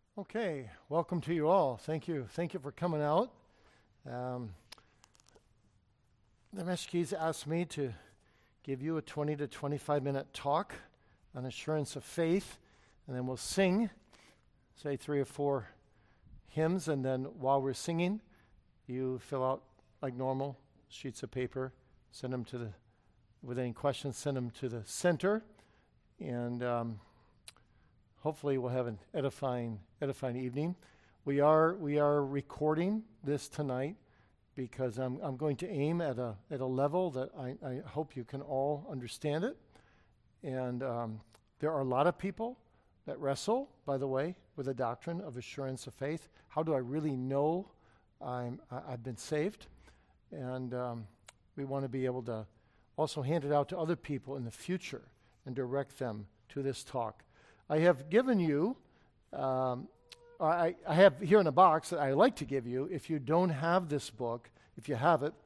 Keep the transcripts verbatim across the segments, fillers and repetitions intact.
Okay, welcome to you all. Thank you. Thank you for coming out. Um, the Meshkis asked me to give you a twenty to twenty-five minute talk on assurance of faith, and then we'll sing, say three or four hymns, and then while we're singing, you fill out like normal sheets of paper, send them to the, with any questions, send them to the center, and um, hopefully we'll have an edifying edifying evening. We are we are recording this tonight because I'm I'm going to aim at a at a level that I, I hope you can all understand it. And um, there are a lot of people that wrestle, by the way, with the doctrine of assurance of faith. How do I really know I'm I, I've been saved? And um, we want to be able to also hand it out to other people in the future and direct them to this talk. I have given you, um, I, I have here in a box that I like to give you. If you don't have this book, if you have it,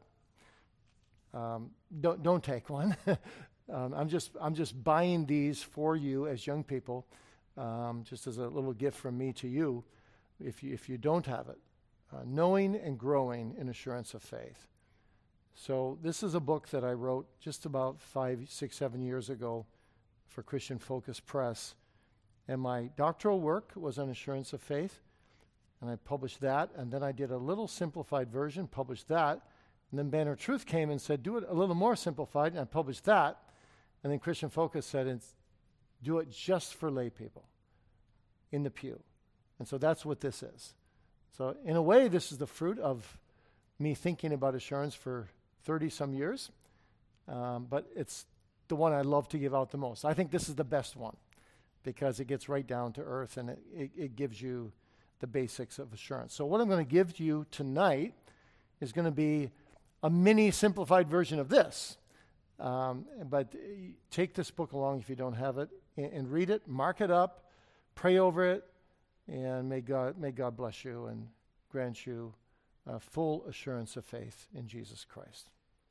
um, don't don't take one. um, I'm just I'm just buying these for you as young people, um, just as a little gift from me to you. If you if you don't have it, uh, Knowing and Growing in Assurance of Faith. So this is a book that I wrote just about five, six, seven years ago for Christian Focus Press. And my doctoral work was on assurance of faith, and I published that, and then I did a little simplified version, published that, and then Banner Truth came and said, do it a little more simplified, and I published that, and then Christian Focus said, it's, do it just for lay people in the pew. And so that's what this is. So in a way, this is the fruit of me thinking about assurance for thirty-some years, um, but it's the one I love to give out the most. I think this is the best one, because it gets right down to earth and it, it, it gives you the basics of assurance. So what I'm going to give to you tonight is going to be a mini simplified version of this. Um, but uh, take this book along if you don't have it and, and read it, mark it up, pray over it, and may God, may God bless you and grant you uh, full assurance of faith in Jesus Christ.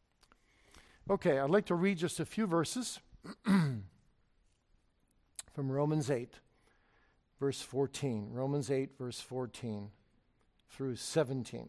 Okay, I'd like to read just a few verses from Romans eight, verse fourteen. Romans eight, verse fourteen through seventeen.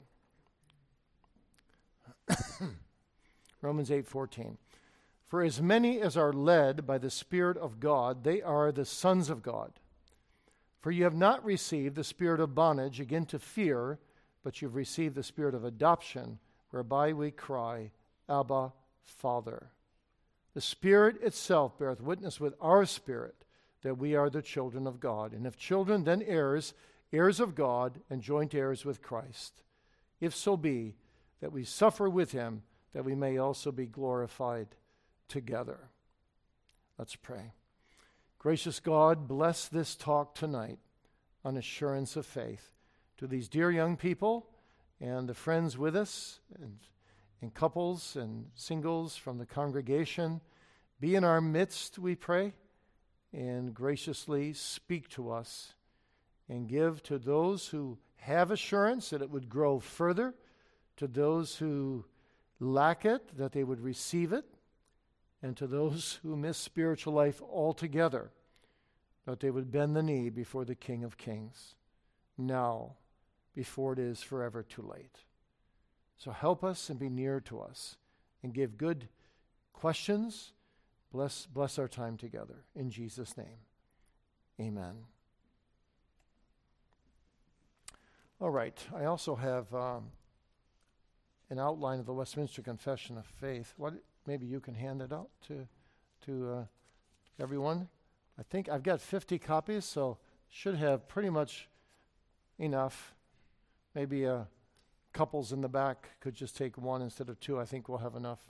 Romans eight, fourteen. For as many as are led by the Spirit of God, they are the sons of God. For you have not received the spirit of bondage again to fear, but you've received the spirit of adoption, whereby we cry, Abba, Father. The Spirit itself beareth witness with our spirit that we are the children of God. And if children, then heirs, heirs of God, and joint heirs with Christ. If so be that we suffer with him, that we may also be glorified together. Let's pray. Gracious God, bless this talk tonight on assurance of faith to these dear young people and the friends with us and, and couples and singles from the congregation. Be in our midst, we pray, and graciously speak to us and give to those who have assurance that it would grow further, to those who lack it, that they would receive it, and to those who miss spiritual life altogether, that they would bend the knee before the King of Kings, now, before it is forever too late. So help us and be near to us, and give good questions. Bless, bless our time together. In Jesus' name, amen. All right, I also have um, an outline of the Westminster Confession of Faith. What? Maybe you can hand it out to to uh, everyone. I think I've got fifty copies, so should have pretty much enough. Maybe uh, couples in the back could just take one instead of two. I think we'll have enough.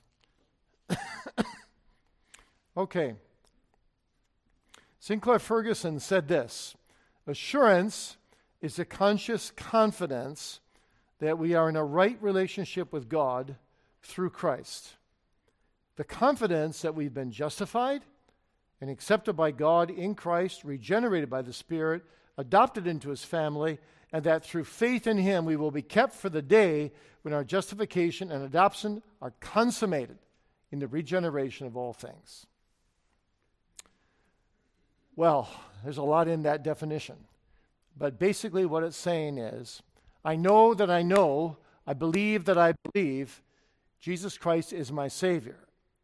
Okay. Sinclair Ferguson said this: assurance is a conscious confidence that we are in a right relationship with God through Christ. The confidence that we've been justified and accepted by God in Christ, regenerated by the Spirit, adopted into his family, and that through faith in him we will be kept for the day when our justification and adoption are consummated in the regeneration of all things. Well, there's a lot in that definition. But basically what it's saying is, I know that I know, I believe that I believe, Jesus Christ is my Savior.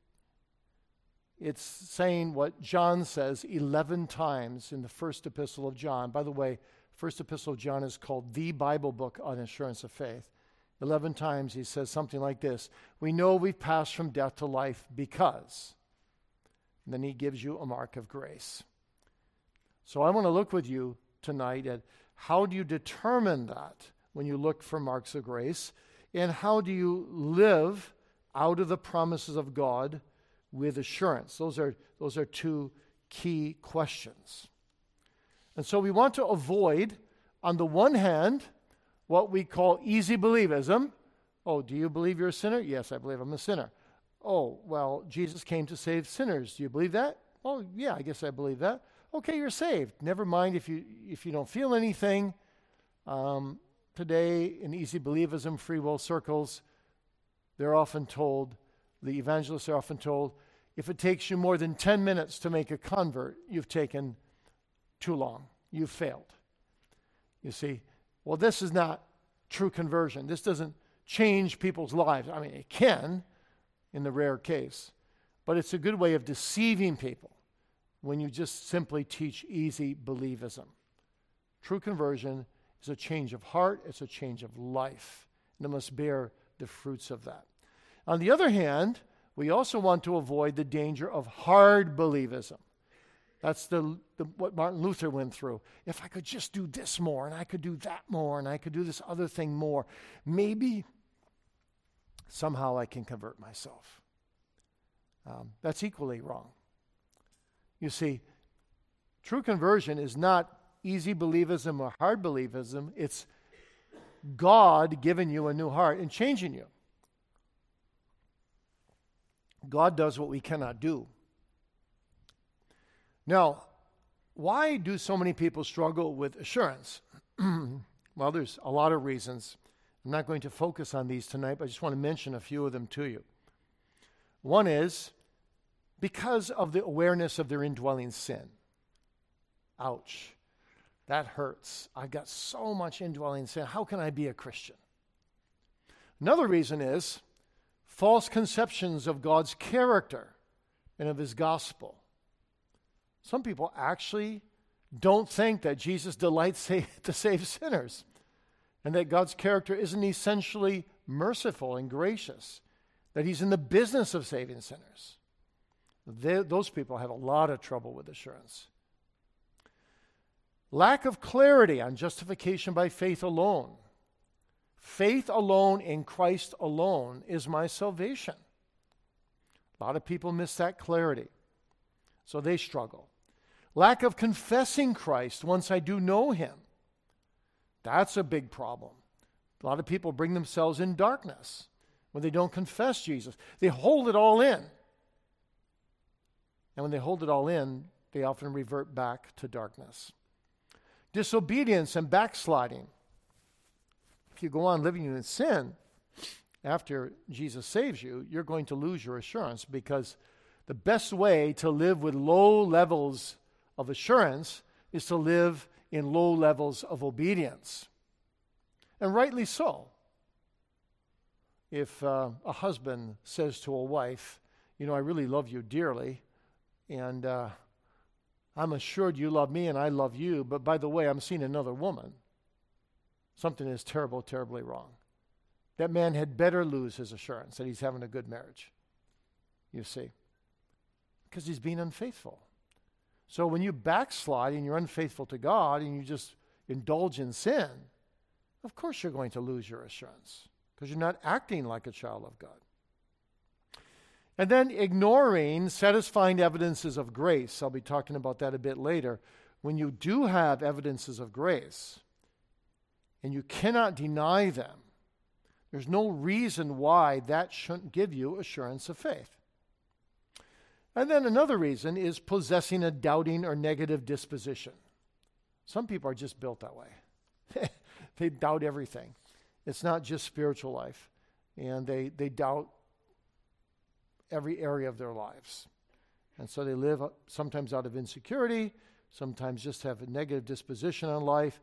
It's saying what John says eleven times in the first epistle of John. By the way, first epistle of John is called the Bible book on assurance of faith. Eleven times he says something like this: we know we've passed from death to life because. And then he gives you a mark of grace. So I want to look with you tonight at how do you determine that when you look for marks of grace, and how do you live out of the promises of God with assurance. Those are, those are two key questions. And so we want to avoid, on the one hand, what we call easy believism. Oh, do you believe you're a sinner? Yes, I believe I'm a sinner. Oh, well, Jesus came to save sinners. Do you believe that? Oh, yeah, I guess I believe that. Okay, you're saved. Never mind if you if you don't feel anything. Um, today, in easy believism, free will circles, they're often told, the evangelists are often told, if it takes you more than ten minutes to make a convert, you've taken too long. You've failed. You see, well, this is not true conversion. This doesn't change people's lives. I mean, it can in the rare case, but it's a good way of deceiving people when you just simply teach easy believism. True conversion is a change of heart. It's a change of life, and it must bear the fruits of that. On the other hand, we also want to avoid the danger of hard believism. That's the, the what Martin Luther went through. If I could just do this more, and I could do that more, and I could do this other thing more, maybe somehow I can convert myself. Um, that's equally wrong. You see, true conversion is not easy believism or hard believism. It's God giving you a new heart and changing you. God does what we cannot do. Now, why do so many people struggle with assurance? Well, there's a lot of reasons. I'm not going to focus on these tonight, but I just want to mention a few of them to you. One is because of the awareness of their indwelling sin. Ouch. That hurts. I've got so much indwelling sin. How can I be a Christian? Another reason is false conceptions of God's character and of his gospel. Some people actually don't think that Jesus delights sa- to save sinners, and that God's character isn't essentially merciful and gracious, that he's in the business of saving sinners. They, those people have a lot of trouble with assurance. Lack of clarity on justification by faith alone. Faith alone in Christ alone is my salvation. A lot of people miss that clarity, so they struggle. Lack of confessing Christ once I do know him. That's a big problem. A lot of people bring themselves in darkness when they don't confess Jesus. They hold it all in. And when they hold it all in, they often revert back to darkness. Disobedience and backsliding. If you go on living in sin after Jesus saves you, you're going to lose your assurance, because the best way to live with low levels of assurance is to live in low levels of obedience. And rightly so. If uh, a husband says to a wife, you know, I really love you dearly, and uh, I'm assured you love me and I love you, but by the way, I'm seeing another woman. Something is terrible, terribly wrong. That man had better lose his assurance that he's having a good marriage, you see, because he's being unfaithful. So when you backslide and you're unfaithful to God and you just indulge in sin, of course you're going to lose your assurance, because you're not acting like a child of God. And then ignoring satisfying evidences of grace. I'll be talking about that a bit later. When you do have evidences of grace, and you cannot deny them, there's no reason why that shouldn't give you assurance of faith. And then another reason is possessing a doubting or negative disposition. Some people are just built that way. They doubt everything. It's not just spiritual life. And they, they doubt every area of their lives. And so they live sometimes out of insecurity, sometimes just have a negative disposition on life,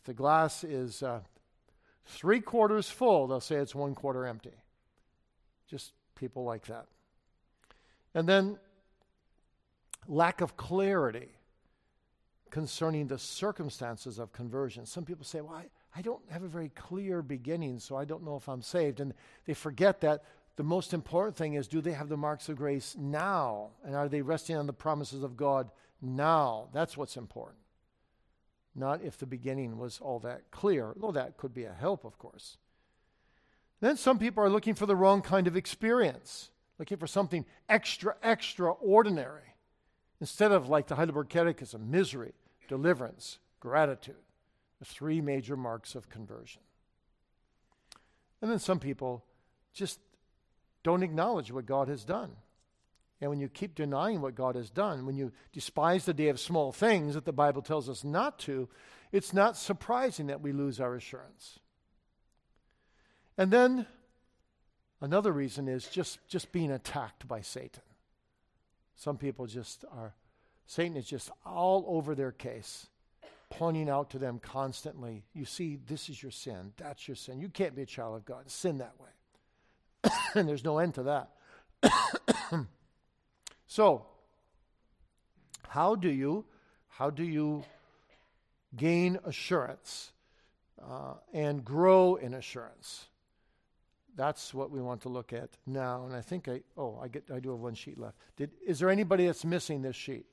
If the glass is uh, three quarters full, they'll say it's one quarter empty. Just people like that. And then lack of clarity concerning the circumstances of conversion. Some people say, well, I, I don't have a very clear beginning, so I don't know if I'm saved. And they forget that the most important thing is, do they have the marks of grace now? And are they resting on the promises of God now? That's what's important. Not if the beginning was all that clear, though that could be a help, of course. Then some people are looking for the wrong kind of experience, looking for something extra, extraordinary, instead of, like the Heidelberg Catechism, misery, deliverance, gratitude, the three major marks of conversion. And then some people just don't acknowledge what God has done. And when you keep denying what God has done, when you despise the day of small things that the Bible tells us not to, it's not surprising that we lose our assurance. And then another reason is just, just being attacked by Satan. Some people just are, Satan is just all over their case, pointing out to them constantly, you see, this is your sin, that's your sin. You can't be a child of God, sin that way. And there's no end to that. So, how do you, how do you gain assurance uh, and grow in assurance? That's what we want to look at now. And I think I, oh, I get, I do have one sheet left. Did, is there anybody that's missing this sheet?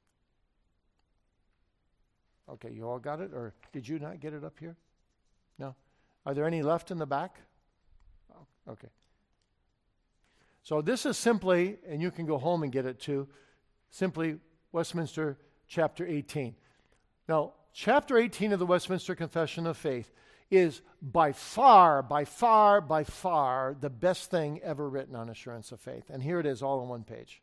Okay, you all got it? Or did you not get it up here? No? Are there any left in the back? Oh, okay. So this is simply, and you can go home and get it too, simply Westminster chapter eighteen. Now, chapter eighteen of the Westminster Confession of Faith is by far, by far, by far the best thing ever written on assurance of faith. And here it is all on one page.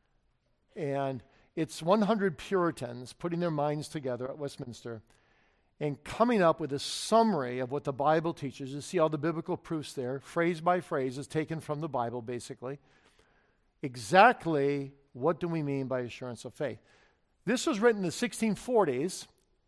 And it's one hundred Puritans putting their minds together at Westminster and coming up with a summary of what the Bible teaches. You see all the biblical proofs there, phrase by phrase, is taken from the Bible, basically. Exactly what do we mean by assurance of faith? This was written in the sixteen forties.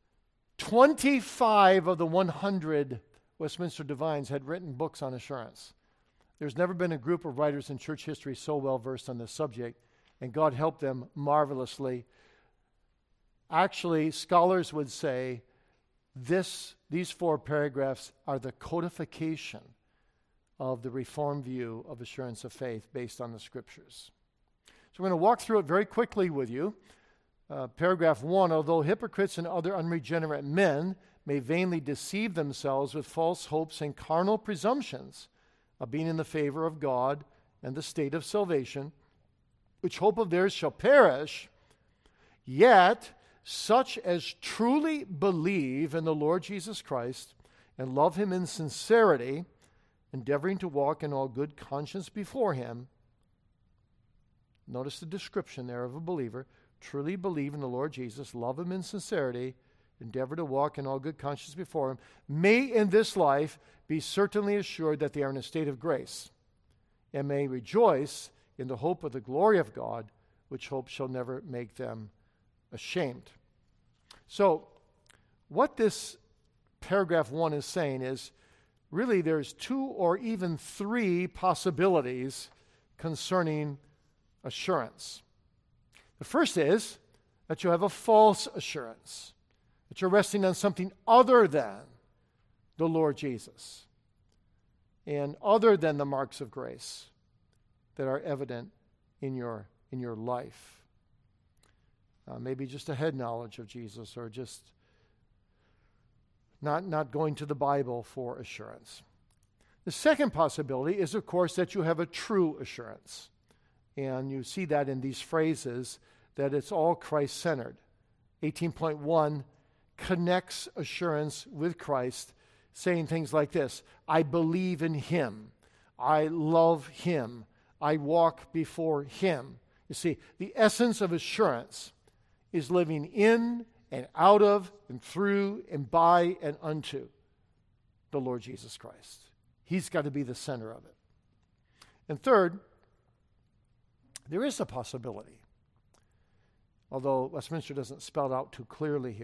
twenty-five of the one hundred Westminster divines had written books on assurance. There's never been a group of writers in church history so well versed on this subject, and God helped them marvelously. Actually, scholars would say This, these four paragraphs are the codification of the Reformed view of assurance of faith based on the Scriptures. So we're going to walk through it very quickly with you. Uh, paragraph one, although hypocrites and other unregenerate men may vainly deceive themselves with false hopes and carnal presumptions of being in the favor of God and the state of salvation, which hope of theirs shall perish, yet such as truly believe in the Lord Jesus Christ and love him in sincerity, endeavoring to walk in all good conscience before him. Notice the description there of a believer. Truly believe in the Lord Jesus, love him in sincerity, endeavor to walk in all good conscience before him, may in this life be certainly assured that they are in a state of grace, and may rejoice in the hope of the glory of God, which hope shall never make them ashamed. So, what this paragraph one is saying is, really there's two or even three possibilities concerning assurance. The first is that you have a false assurance, that you're resting on something other than the Lord Jesus and other than the marks of grace that are evident in your, in your life. Uh, maybe just a head knowledge of Jesus, or just not, not going to the Bible for assurance. The second possibility is, of course, that you have a true assurance. And you see that in these phrases, that it's all Christ-centered. eighteen point one connects assurance with Christ, saying things like this: I believe in him, I love him, I walk before him. You see, the essence of assurance is living in and out of and through and by and unto the Lord Jesus Christ. He's got to be the center of it. And third, there is a possibility, although Westminster doesn't spell it out too clearly here,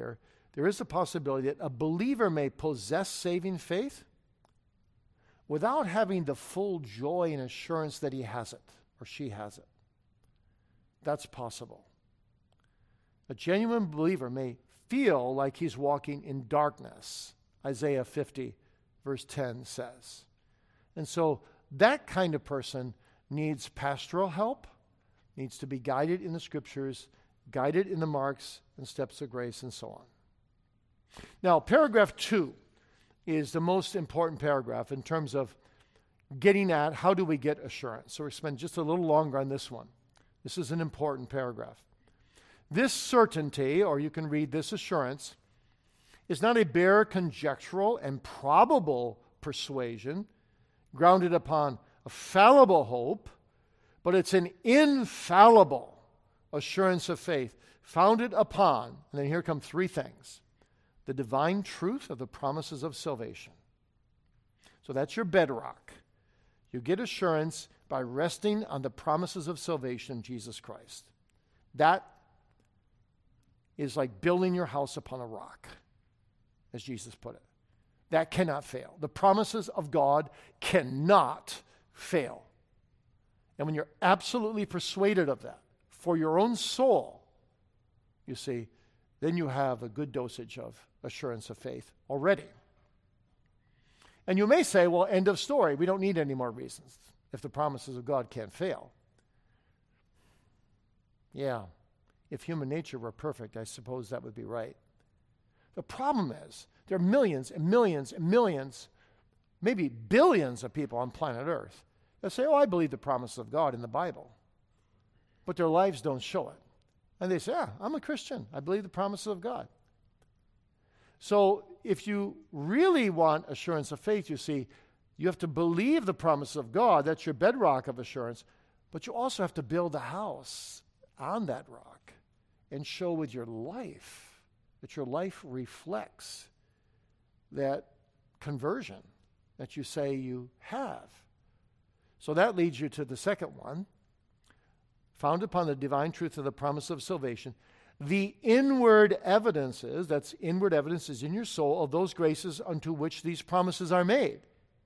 there is a possibility that a believer may possess saving faith without having the full joy and assurance that he has it or she has it. That's possible. A genuine believer may feel like he's walking in darkness, Isaiah fifty, verse ten says. And so that kind of person needs pastoral help, needs to be guided in the Scriptures, guided in the marks and steps of grace, and so on. Now, paragraph two is the most important paragraph in terms of getting at how do we get assurance. So we'll spend just a little longer on this one. This is an important paragraph. This certainty, or you can read this assurance, is not a bare conjectural and probable persuasion grounded upon a fallible hope, but it's an infallible assurance of faith founded upon, and then here come three things: the divine truth of the promises of salvation. So that's your bedrock. You get assurance by resting on the promises of salvation in Jesus Christ. That is like building your house upon a rock, as Jesus put it. That cannot fail. The promises of God cannot fail. And when you're absolutely persuaded of that for your own soul, you see, then you have a good dosage of assurance of faith already. And you may say, well, end of story. We don't need any more reasons if the promises of God can't fail. Yeah, if human nature were perfect, I suppose that would be right. The problem is there are millions and millions and millions, maybe billions of people on planet Earth that say, oh, I believe the promises of God in the Bible. But their lives don't show it. And they say, yeah, I'm a Christian. I believe the promises of God. So if you really want assurance of faith, you see, you have to believe the promises of God. That's your bedrock of assurance. But you also have to build a house on that rock and show with your life that your life reflects that conversion that you say you have. So that leads you to the second one. Founded upon the divine truth of the promise of salvation, the inward evidences, that's inward evidences in your soul, of those graces unto which these promises are made.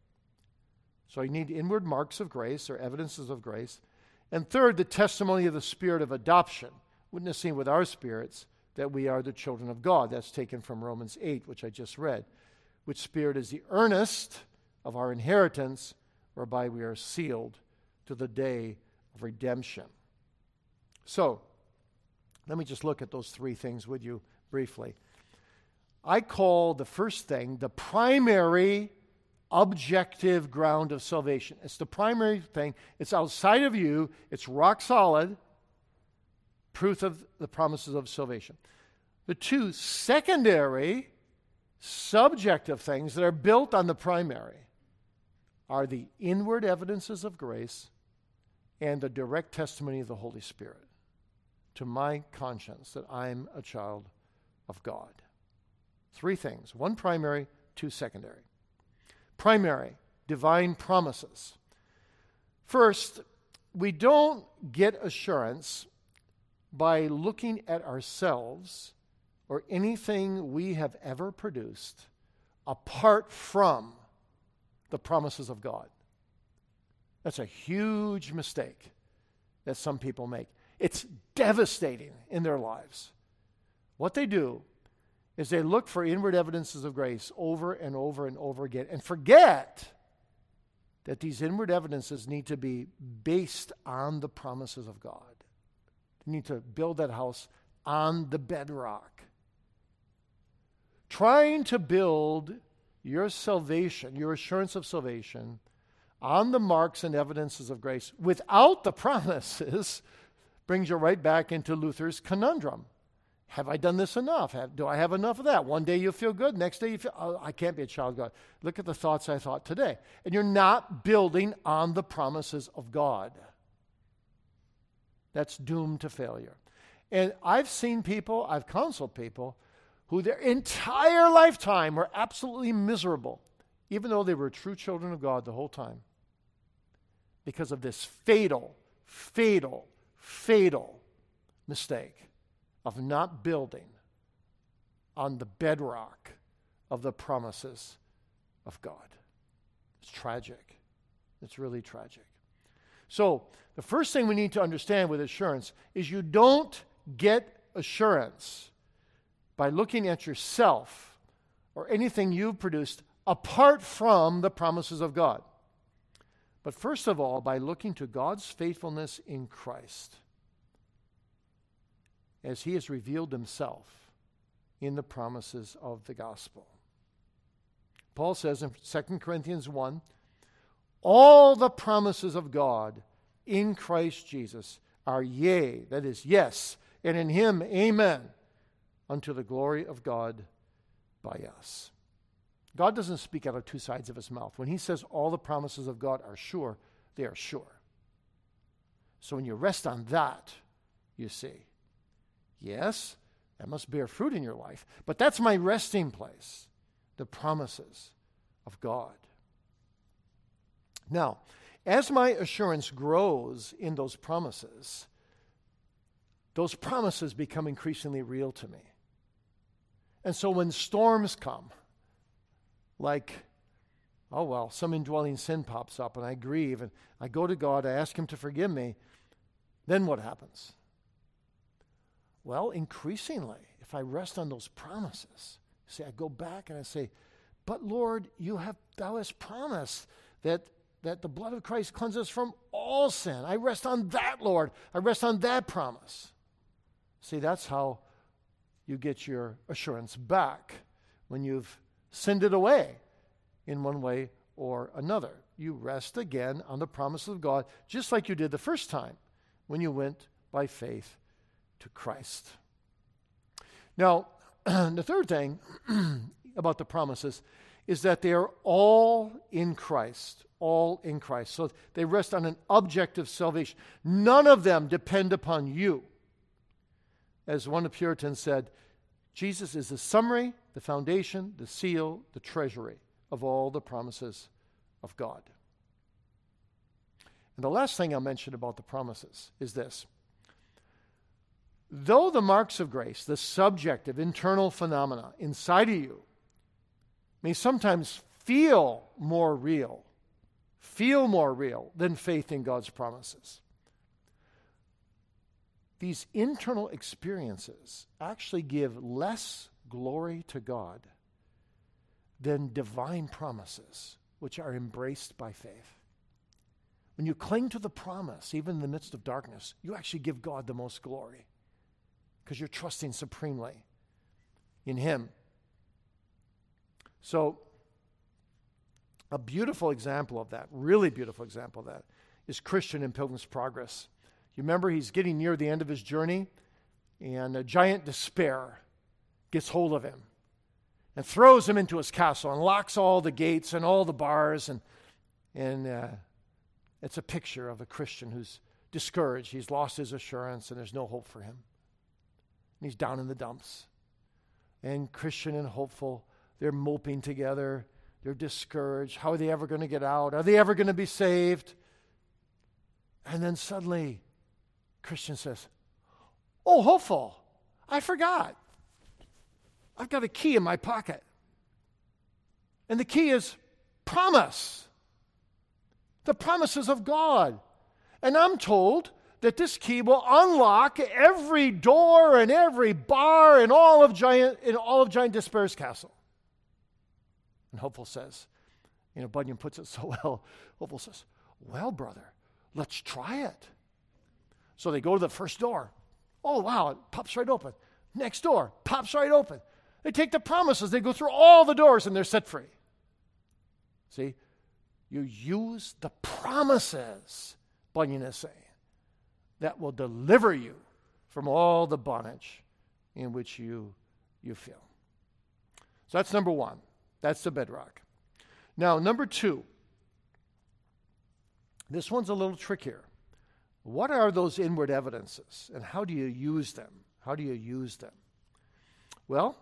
So you need inward marks of grace or evidences of grace. And third, the testimony of the Spirit of adoption, witnessing with our spirits that we are the children of God. That's taken from Romans eight, which I just read. Which Spirit is the earnest of our inheritance, whereby we are sealed to the day of redemption. So, let me just look at those three things with you briefly. I call the first thing the primary objective ground of salvation. It's the primary thing. It's outside of you. It's rock solid proof of the promises of salvation. The two secondary subjective things that are built on the primary are the inward evidences of grace and the direct testimony of the Holy Spirit to my conscience that I'm a child of God. Three things. One primary, two secondary. Primary, divine promises. First, we don't get assurance by looking at ourselves or anything we have ever produced apart from the promises of God. That's a huge mistake that some people make. It's devastating in their lives. What they do is they look for inward evidences of grace over and over and over again and forget that these inward evidences need to be based on the promises of God. You need to build that house on the bedrock. Trying to build your salvation, your assurance of salvation, on the marks and evidences of grace without the promises brings you right back into Luther's conundrum. Have I done this enough? Have, do I have enough of that? One day you feel good, next day you feel, oh, I can't be a child of God. Look at the thoughts I thought today. And you're not building on the promises of God. That's doomed to failure. And I've seen people, I've counseled people, who their entire lifetime were absolutely miserable, even though they were true children of God the whole time, because of this fatal, fatal, fatal mistake of not building on the bedrock of the promises of God. It's tragic. It's really tragic. So, the first thing we need to understand with assurance is you don't get assurance by looking at yourself or anything you've produced apart from the promises of God. But first of all, by looking to God's faithfulness in Christ as he has revealed himself in the promises of the gospel. Paul says in Second Corinthians one, all the promises of God in Christ Jesus are yea, that is, yes, and in him, amen, unto the glory of God by us. God doesn't speak out of two sides of his mouth. When he says all the promises of God are sure, they are sure. So when you rest on that, you see, yes, that must bear fruit in your life, but that's my resting place, the promises of God. Now, as my assurance grows in those promises, those promises become increasingly real to me. And so when storms come, like, oh well, some indwelling sin pops up and I grieve and I go to God, I ask him to forgive me, then what happens? Well, increasingly, if I rest on those promises, see, I go back and I say, but Lord, you have, thou hast promised that that the blood of Christ cleanses from all sin. I rest on that, Lord. I rest on that promise. See, that's how you get your assurance back when you've sinned it away in one way or another. You rest again on the promise of God, just like you did the first time when you went by faith to Christ. Now, the third thing about the promises is that they are all in Christ, all in Christ. So they rest on an objective salvation. None of them depend upon you. As one of the Puritans said, Jesus is the summary, the foundation, the seal, the treasury of all the promises of God. And the last thing I'll mention about the promises is this. Though the marks of grace, the subjective, internal phenomena inside of you, may sometimes feel more real, feel more real than faith in God's promises, these internal experiences actually give less glory to God than divine promises, which are embraced by faith. When you cling to the promise, even in the midst of darkness, you actually give God the most glory because you're trusting supremely in him. So, a beautiful example of that, really beautiful example of that, is Christian in Pilgrim's Progress. You remember he's getting near the end of his journey, and a giant despair gets hold of him and throws him into his castle and locks all the gates and all the bars. And, and uh, it's a picture of a Christian who's discouraged. He's lost his assurance, and there's no hope for him. And he's down in the dumps. And Christian and hopeful, they're moping together. They're discouraged. How are they ever going to get out? Are they ever going to be saved? And then suddenly, Christian says, oh, hopeful, I forgot. I've got a key in my pocket. And the key is promise. The promises of God. And I'm told that this key will unlock every door and every bar in all of Giant, in all of Giant Despair's castle. And Hopeful says, you know, Bunyan puts it so well. Hopeful says, well, brother, let's try it. So they go to the first door. Oh, wow, it pops right open. Next door, pops right open. They take the promises. They go through all the doors, and they're set free. See, you use the promises, Bunyan is saying, that will deliver you from all the bondage in which you, you feel. So that's number one. That's the bedrock. Now, number two. This one's a little trickier. What are those inward evidences, and how do you use them? How do you use them? Well,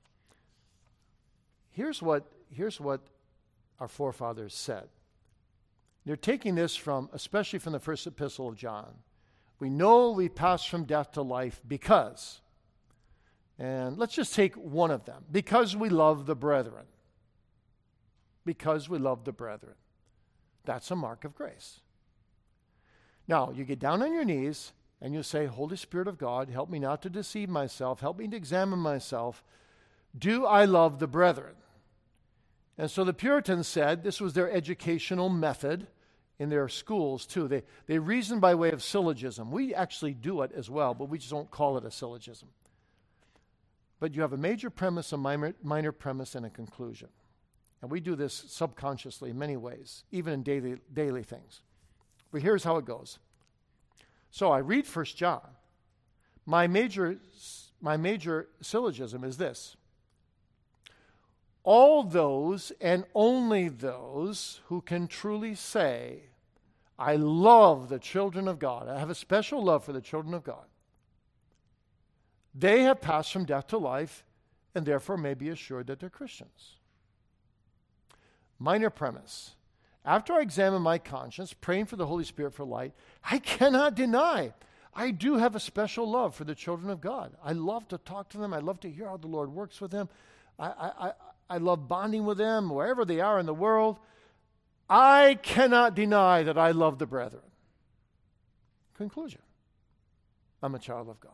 here's what, here's what our forefathers said. They're taking this from, especially from the first epistle of John. We know we pass from death to life because And let's just take one of them. Because we love the brethren. Because we love the brethren. That's a mark of grace. Now, you get down on your knees and you say, Holy Spirit of God, help me not to deceive myself. Help me to examine myself. Do I love the brethren? And so the Puritans said this was their educational method in their schools too. They, they reasoned by way of syllogism. We actually do it as well, but we just don't call it a syllogism. But you have a major premise, a minor, minor premise, and a conclusion. And we do this subconsciously in many ways, even in daily, daily things. But here's how it goes. So I read First John. My major, my major syllogism is this. All those and only those who can truly say, I love the children of God, I have a special love for the children of God, they have passed from death to life and therefore may be assured that they're Christians. Minor premise. After I examine my conscience, praying for the Holy Spirit for light, I cannot deny I do have a special love for the children of God. I love to talk to them. I love to hear how the Lord works with them. I, I, I, I love bonding with them wherever they are in the world. I cannot deny that I love the brethren. Conclusion. I'm a child of God.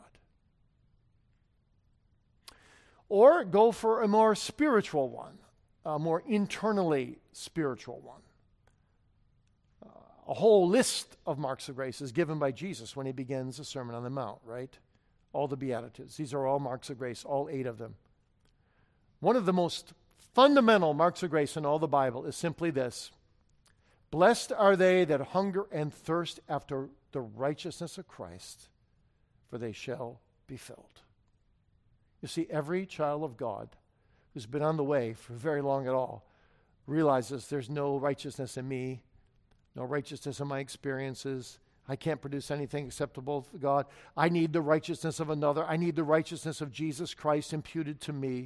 Or go for a more spiritual one, a more internally spiritual one. Uh, a whole list of marks of grace is given by Jesus when he begins the Sermon on the Mount, right? All the Beatitudes. These are all marks of grace, all eight of them. One of the most fundamental marks of grace in all the Bible is simply this. Blessed are they that hunger and thirst after the righteousness of Christ, for they shall be filled. You see, every child of God who's been on the way for very long at all realizes there's no righteousness in me, no righteousness in my experiences. I can't produce anything acceptable to God. I need the righteousness of another. I need the righteousness of Jesus Christ imputed to me.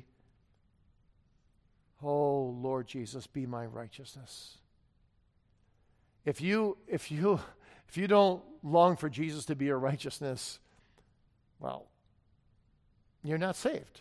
Oh, Lord Jesus, be my righteousness. If you, if you, if you don't long for Jesus to be your righteousness, well, you're not saved.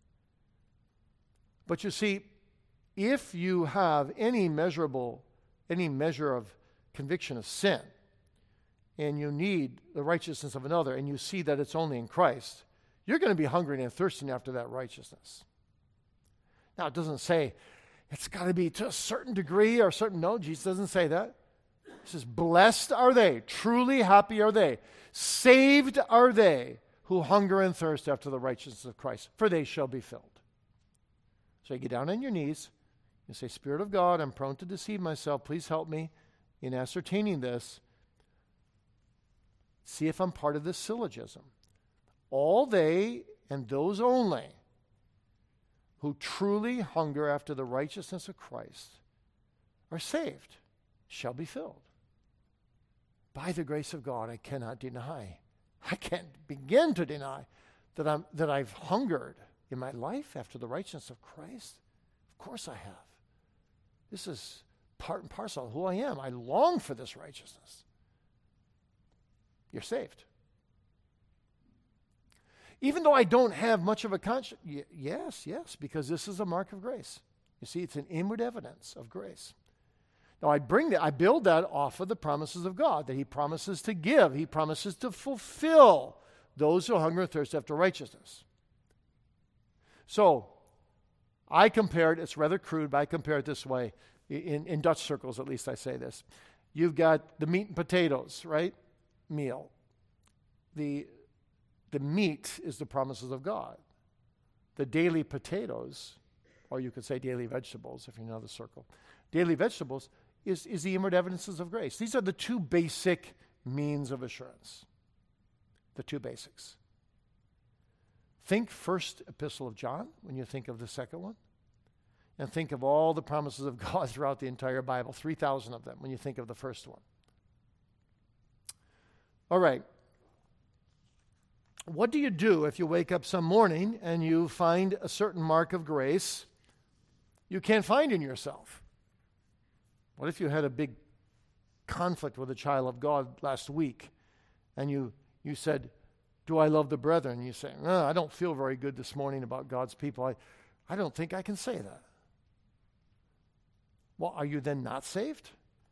But you see, if you have any measurable, any measure of conviction of sin, and you need the righteousness of another, and you see that it's only in Christ, you're going to be hungry and thirsting after that righteousness. Now, it doesn't say it's got to be to a certain degree or certain, no, Jesus doesn't say that. It says, blessed are they, truly happy are they, saved are they who hunger and thirst after the righteousness of Christ, for they shall be filled. So you get down on your knees, you say, Spirit of God, I'm prone to deceive myself, please help me in ascertaining this. See if I'm part of this syllogism. All they and those only who truly hunger after the righteousness of Christ are saved, shall be filled. By the grace of God, I cannot deny. I can't begin to deny that I'm that I've hungered in my life after the righteousness of Christ. Of course I have. This is part and parcel of who I am. I long for this righteousness. You're saved. Even though I don't have much of a conscience, y- yes, yes, because this is a mark of grace. You see, it's an inward evidence of grace. Now, I bring that, I build that off of the promises of God, that he promises to give, he promises to fulfill those who hunger and thirst after righteousness. So, I compared, it's rather crude, but I compare it this way. In, in Dutch circles, at least I say this. You've got the meat and potatoes, right? Meal. The, the meat is the promises of God. The daily potatoes, or you could say daily vegetables if you know the circle. Daily vegetables is, is the inward evidences of grace. These are the two basic means of assurance. The two basics. Think first epistle of John when you think of the second one. And think of all the promises of God throughout the entire Bible, three thousand of them when you think of the first one. All right. What do you do if you wake up some morning and you find a certain mark of grace you can't find in yourself? What if you had a big conflict with a child of God last week and you, you said, Do I love the brethren? You say, no, I don't feel very good this morning about God's people. I, I don't think I can say that. Well, are you then not saved?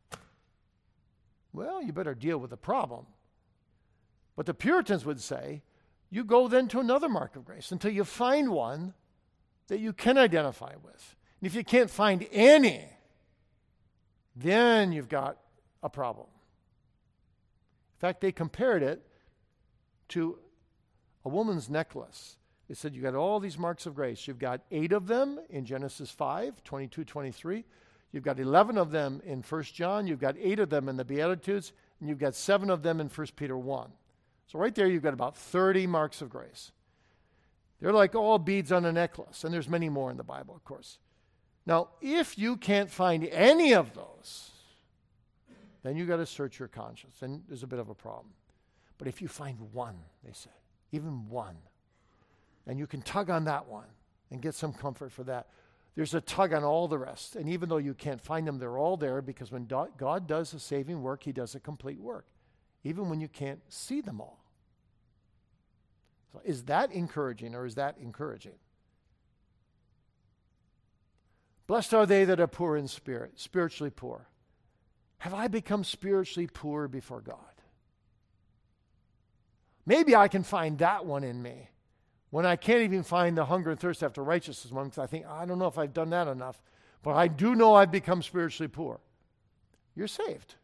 Well, you better deal with the problem. But the Puritans would say, you go then to another mark of grace until you find one that you can identify with. And if you can't find any, then you've got a problem. In fact, they compared it to a woman's necklace. They said you got all these marks of grace. You've got eight of them in Genesis five, twenty-two, twenty-three. You've got eleven of them in First John. You've got eight of them in the Beatitudes. And you've got seven of them in First Peter one. So right there you've got about thirty marks of grace. They're like all beads on a necklace. And there's many more in the Bible, of course. Now, if you can't find any of those, then you've got to search your conscience. And there's a bit of a problem. But if you find one, they say, even one, and you can tug on that one and get some comfort for that, there's a tug on all the rest. And even though you can't find them, they're all there, because when do- God does a saving work, he does a complete work, even when you can't see them all. So is that encouraging, or is that encouraging? Blessed are they that are poor in spirit, spiritually poor. Have I become spiritually poor before God? Maybe I can find that one in me when I can't even find the hunger and thirst after righteousness one, because I think, I don't know if I've done that enough, but I do know I've become spiritually poor. You're saved.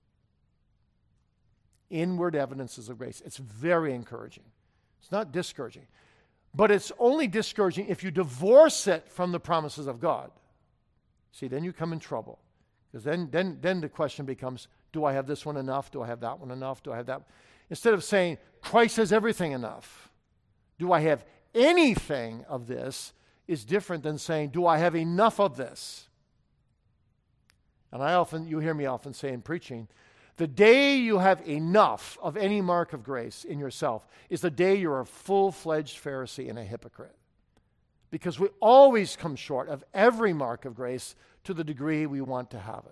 Inward evidences of grace. It's very encouraging. It's not discouraging. But it's only discouraging if you divorce it from the promises of God. See, then you come in trouble. Because then, then, then the question becomes, do I have this one enough? Do I have that one enough? Do I have that? Instead of saying, Christ has everything enough, do I have anything of this, is different than saying, do I have enough of this? And I often, you hear me often say in preaching, the day you have enough of any mark of grace in yourself is the day you're a full-fledged Pharisee and a hypocrite. Because we always come short of every mark of grace to the degree we want to have it.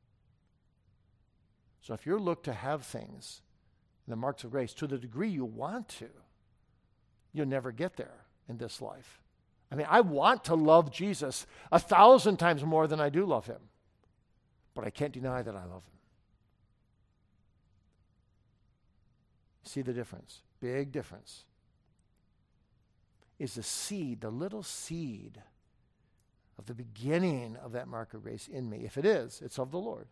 So if you're looked to have things, the marks of grace, to the degree you want to, you'll never get there in this life. I mean, I want to love Jesus a thousand times more than I do love him. But I can't deny that I love him. See the difference? Big difference. Is the seed, the little seed of the beginning of that mark of grace in me. If it is, it's of the Lord.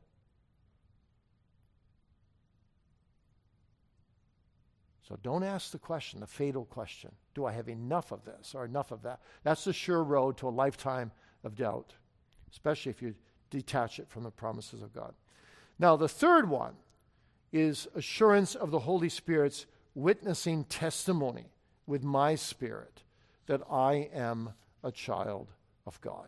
So don't ask the question, the fatal question, do I have enough of this or enough of that? That's the sure road to a lifetime of doubt, especially if you detach it from the promises of God. Now, the third one is assurance of the Holy Spirit's witnessing testimony with my spirit that I am a child of God.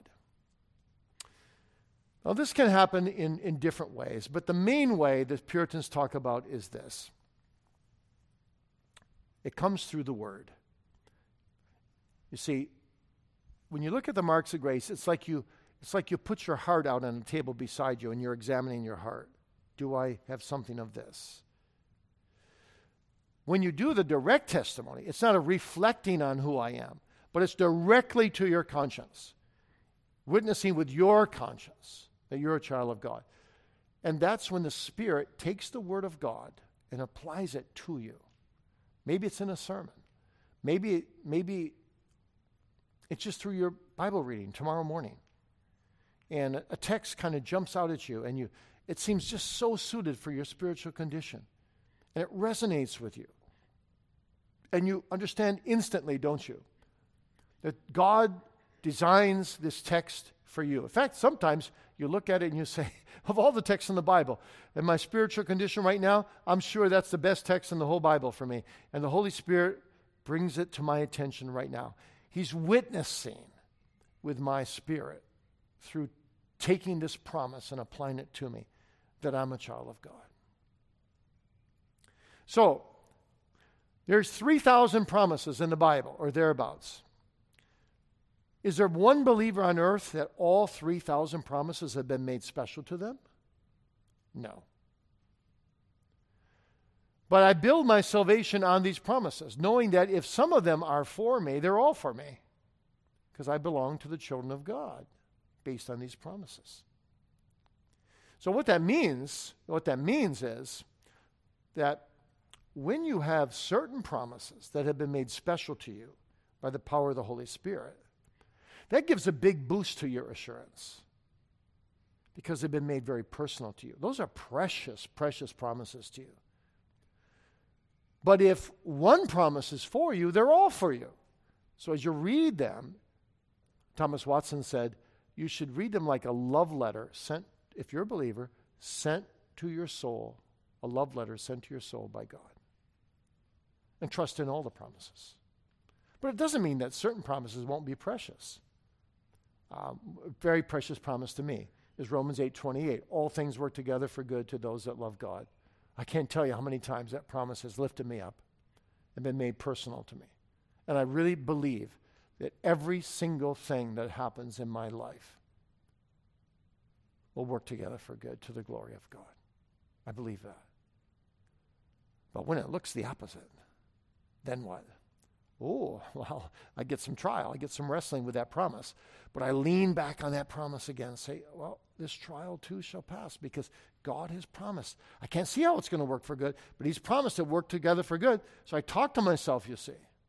Now, this can happen in, in different ways, but the main way that Puritans talk about is this. It comes through the Word. You see, when you look at the marks of grace, it's like you, it's like you put your heart out on a table beside you and you're examining your heart. Do I have something of this? When you do the direct testimony, it's not a reflecting on who I am, but it's directly to your conscience, witnessing with your conscience that you're a child of God. And that's when the Spirit takes the Word of God and applies it to you. Maybe it's in a sermon. Maybe, maybe it's just through your Bible reading tomorrow morning. And a text kind of jumps out at you, and you it seems just so suited for your spiritual condition. And it resonates with you. And you understand instantly, don't you, that God designs this text for you. In fact, sometimes you look at it and you say, of all the texts in the Bible, in my spiritual condition right now, I'm sure that's the best text in the whole Bible for me. And the Holy Spirit brings it to my attention right now. He's witnessing with my spirit through taking this promise and applying it to me that I'm a child of God. So, there's three thousand promises in the Bible, or thereabouts. Is there one believer on earth that all three thousand promises have been made special to them? No. But I build my salvation on these promises, knowing that if some of them are for me, they're all for me, because I belong to the children of God based on these promises. So what that means, what that means is that when you have certain promises that have been made special to you by the power of the Holy Spirit, that gives a big boost to your assurance because they've been made very personal to you. Those are precious, precious promises to you. But if one promise is for you, they're all for you. So as you read them, Thomas Watson said, you should read them like a love letter sent, if you're a believer, sent to your soul, a love letter sent to your soul by God. And trust in all the promises. But it doesn't mean that certain promises won't be precious. Um, a very precious promise to me is Romans eight twenty-eight. All things work together for good to those that love God. I can't tell you how many times that promise has lifted me up and been made personal to me. And I really believe that every single thing that happens in my life will work together for good to the glory of God. I believe that. But when it looks the opposite, then what? Oh, well, I get some trial. I get some wrestling with that promise. But I lean back on that promise again and say, well, this trial too shall pass because God has promised. I can't see how it's going to work for good, but he's promised to work together for good. So I talk to myself, you see.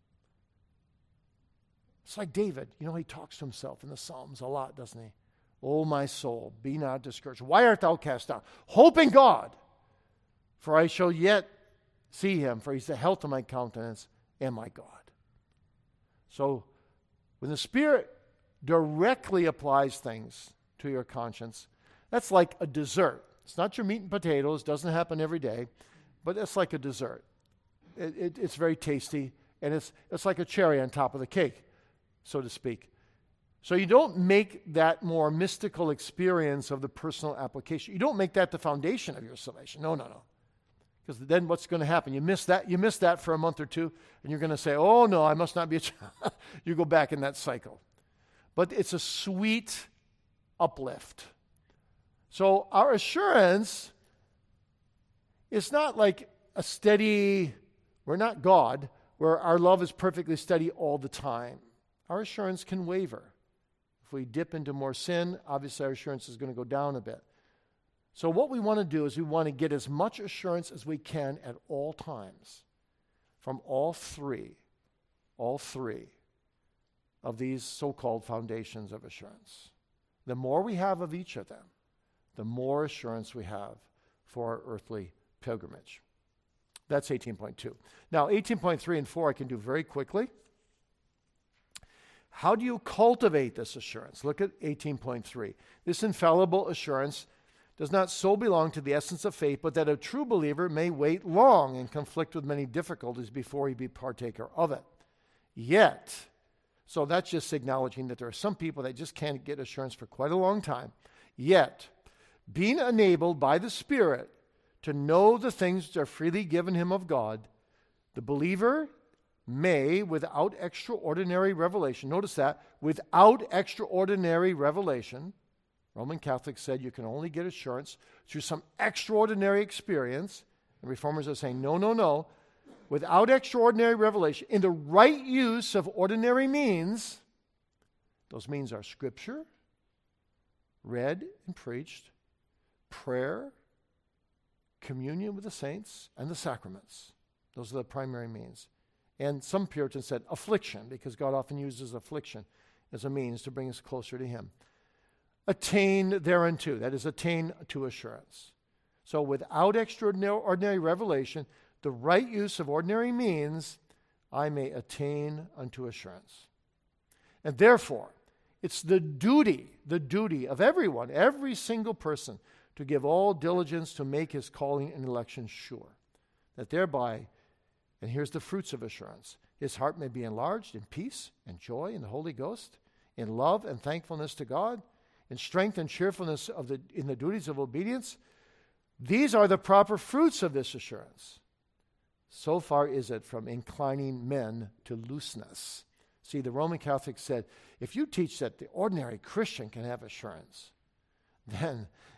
It's like David. You know, he talks to himself in the Psalms a lot, doesn't he? Oh, my soul, be not discouraged. Why art thou cast down? Hope in God, for I shall yet see him, for he's the health of my countenance and my God. So when the Spirit directly applies things to your conscience, that's like a dessert. It's not your meat and potatoes. Doesn't happen every day, but it's like a dessert. It, it, it's very tasty, and it's it's like a cherry on top of the cake, so to speak. So you don't make that more mystical experience of the personal application. You don't make that the foundation of your salvation. No, no, no. Because then what's going to happen? You miss that, you miss that for a month or two, and you're going to say, oh, no, I must not be a child. You go back in that cycle. But it's a sweet uplift. So our assurance is not like a steady, we're not God, where our love is perfectly steady all the time. Our assurance can waver. If we dip into more sin, obviously our assurance is going to go down a bit. So what we want to do is we want to get as much assurance as we can at all times from all three, all three of these so-called foundations of assurance. The more we have of each of them, the more assurance we have for our earthly pilgrimage. That's eighteen point two. Now, eighteen point three and four I can do very quickly. How do you cultivate this assurance? Look at eighteen point three. This infallible assurance does not so belong to the essence of faith, but that a true believer may wait long and conflict with many difficulties before he be partaker of it. Yet, so that's just acknowledging that there are some people that just can't get assurance for quite a long time. Yet, being enabled by the Spirit to know the things that are freely given him of God, the believer may, without extraordinary revelation, notice that, without extraordinary revelation, Roman Catholics said you can only get assurance through some extraordinary experience. And Reformers are saying, no, no, no. Without extraordinary revelation, in the right use of ordinary means, those means are Scripture, read and preached, prayer, communion with the saints, and the sacraments. Those are the primary means. And some Puritans said affliction, because God often uses affliction as a means to bring us closer to him. Attain thereunto, that is, attain to assurance. So without extraordinary revelation, the right use of ordinary means, I may attain unto assurance. And therefore, it's the duty, the duty of everyone, every single person, to give all diligence to make his calling and election sure, that thereby, and here's the fruits of assurance, his heart may be enlarged in peace and joy in the Holy Ghost, in love and thankfulness to God, in strength and cheerfulness of the, in the duties of obedience. These are the proper fruits of this assurance. So far is it from inclining men to looseness. See, the Roman Catholics said, if you teach that the ordinary Christian can have assurance, then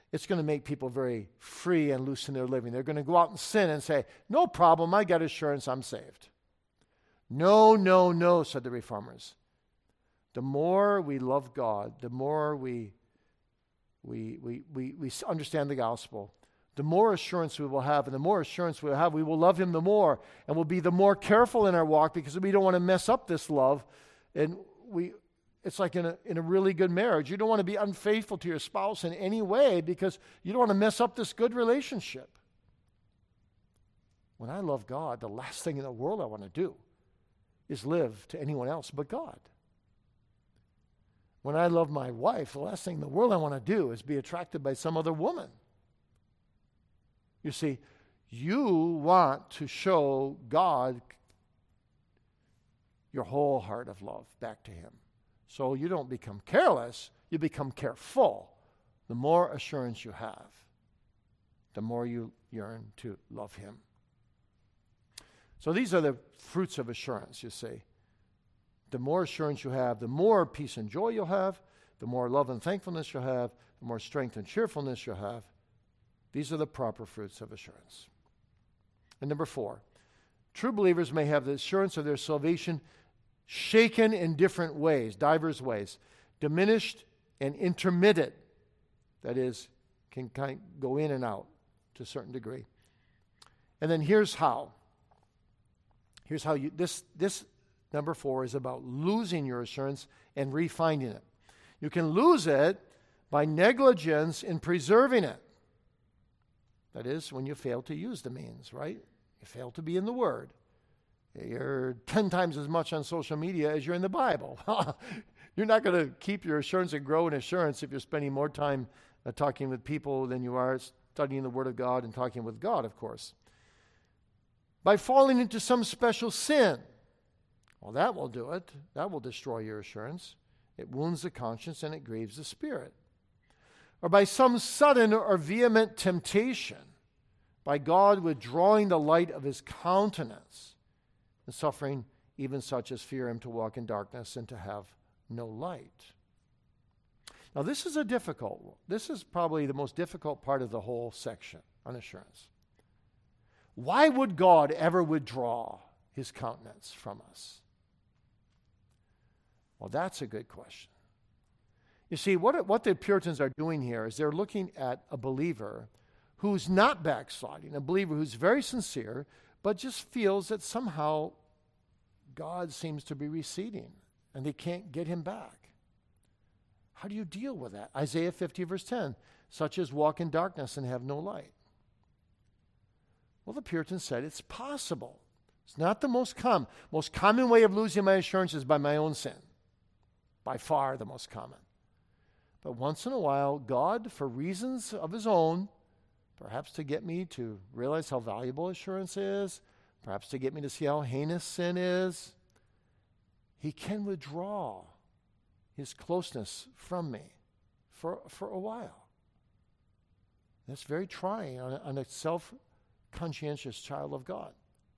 it's going to make people very free and loose in their living. They're going to go out and sin and say, no problem, I got assurance, I'm saved. No, no, no, said the Reformers. The more we love God, the more we, we, we, we, we understand the gospel, the more assurance we will have, and the more assurance we will have, we will love Him the more, and we'll be the more careful in our walk because we don't want to mess up this love. And we, it's like in a, in a really good marriage. You don't want to be unfaithful to your spouse in any way because you don't want to mess up this good relationship. When I love God, the last thing in the world I want to do is live to anyone else but God. When I love my wife, the last thing in the world I want to do is be attracted by some other woman. You see, you want to show God your whole heart of love back to Him. So you don't become careless, you become careful. The more assurance you have, the more you yearn to love Him. So these are the fruits of assurance, you see. The more assurance you have, the more peace and joy you'll have, the more love and thankfulness you'll have, the more strength and cheerfulness you'll have. These are the proper fruits of assurance. And number four, true believers may have the assurance of their salvation shaken in different ways, diverse ways, diminished and intermittent. That is, can kind of go in and out to a certain degree. And then here's how. Here's how you, this, this number four is about losing your assurance and refinding it. You can lose it by negligence in preserving it. That is, when you fail to use the means, right? You fail to be in the Word. You're ten times as much on social media as you're in the Bible. You're not going to keep your assurance and grow in assurance if you're spending more time uh, talking with people than you are studying the Word of God and talking with God, of course. By falling into some special sin. Well, that will do it. That will destroy your assurance. It wounds the conscience and it grieves the spirit. Or by some sudden or vehement temptation, by God withdrawing the light of His countenance, and suffering even such as fear Him to walk in darkness and to have no light. Now this is a difficult one. This is probably the most difficult part of the whole section on assurance. Why would God ever withdraw His countenance from us? Well, that's a good question. You see, what, what the Puritans are doing here is they're looking at a believer who's not backsliding, a believer who's very sincere, but just feels that somehow God seems to be receding and they can't get him back. How do you deal with that? Isaiah fifty, verse ten, such as walk in darkness and have no light. Well, the Puritans said it's possible. It's not the most common. Most common way of losing my assurance is by my own sin. By far the most common. But once in a while, God, for reasons of His own, perhaps to get me to realize how valuable assurance is, perhaps to get me to see how heinous sin is, He can withdraw His closeness from me for, for a while. That's very trying on a, on a self-conscientious child of God.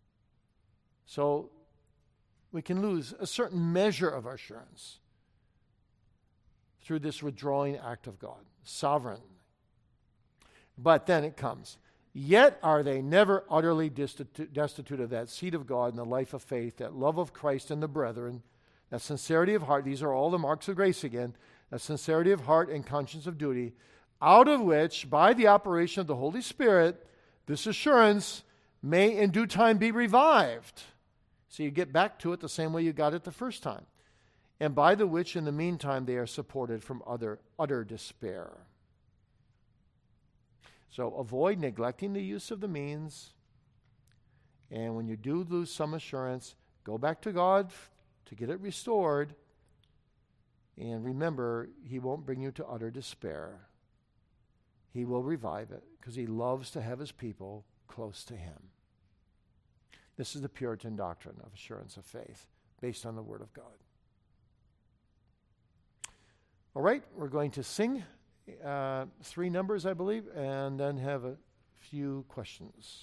So we can lose a certain measure of assurance through this withdrawing act of God, sovereign. But then it comes, yet are they never utterly destitute, destitute of that seed of God and the life of faith, that love of Christ and the brethren, that sincerity of heart. These are all the marks of grace again, that sincerity of heart and conscience of duty, out of which, by the operation of the Holy Spirit, this assurance may in due time be revived. So you get back to it the same way you got it the first time. And by the which in the meantime they are supported from other utter despair. So avoid neglecting the use of the means. And when you do lose some assurance, go back to God to get it restored. And remember, He won't bring you to utter despair. He will revive it because He loves to have His people close to Him. This is the Puritan doctrine of assurance of faith based on the Word of God. All right, we're going to sing uh, three numbers, I believe, and then have a few questions.